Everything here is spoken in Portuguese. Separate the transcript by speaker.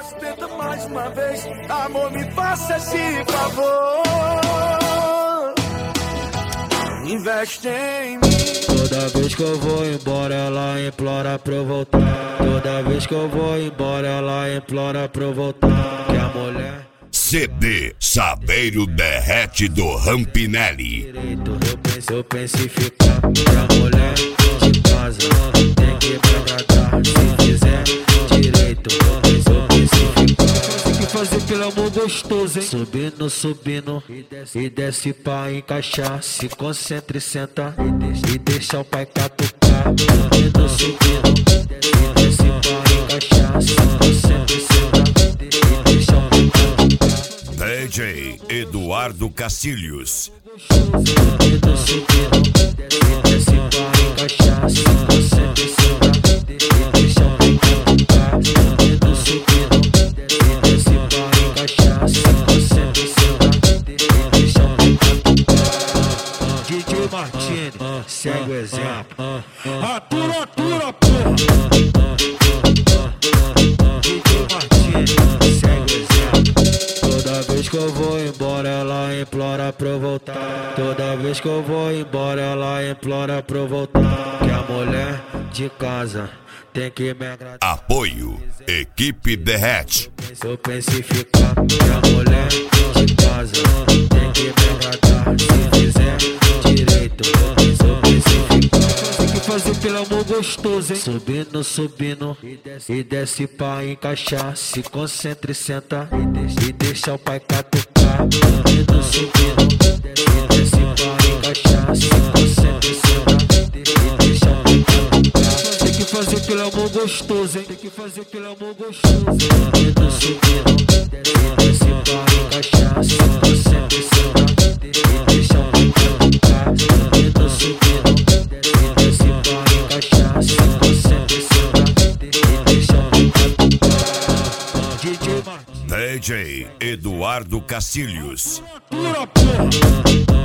Speaker 1: Tenta mais uma vez, amor, me faça esse favor. Investe em mim.
Speaker 2: Toda vez que eu vou embora, ela implora pra eu voltar. Toda vez que eu vou embora, ela implora pra eu voltar. Que a mulher...
Speaker 3: CD Chaveiro Derrete do Rampinelli.
Speaker 2: Eu penso em ficar pra mulher de casa. Tem que me agradar, se fizer direito. Eu penso em ficar. Tem que fazer pelo amor gostoso, hein? Subindo, subindo e desce pra encaixar. Se concentra e senta e deixa o pai catucar. Subindo, subindo e desce pra encaixar. Se concentra e senta e deixa o pai catucar.
Speaker 3: DJ Eduardo Cacilhos.
Speaker 2: Subindo, subindo e desce pra encaixar. Se concentra e senta e deixa o pai catucar. Subindo, subindo e desce pra encaixar. Se concentra e senta e deixa o pai catucar. DJ Martini, segue o exemplo. Atura, atura, porra. DJ Martini, segue o exemplo. Toda vez que eu vou embora, ela implora pra eu voltar. Toda vez que eu vou embora, ela implora pra eu voltar. Que a mulher de casa tem que me agradar.
Speaker 3: Apoio Equipe Derrete.
Speaker 2: Eu penso em ficar. Que a mulher de casa tem que me agradar. Se fizer direito, eu penso em ficar. Tem que fazer pelo amor gostoso, hein? Subindo, subindo e desce pra encaixar. Se concentra e senta e deixa o pai catucar. Subindo, subindo e desce pra encaixar. Se concentra e senta e deixa o pai catucar. Tem que fazer pelo amor gostoso, hein? Tem que fazer pelo amor gostoso. Subindo, subindo e desce pra encaixar. Se concentra e senta e deixa o pai catucar. Subindo, subindo e desce pra encaixar. Se concentra e senta e deixa o pai catucar. DJ Martins.
Speaker 3: DJ Eduardo Cacilhos.
Speaker 2: Pura porra.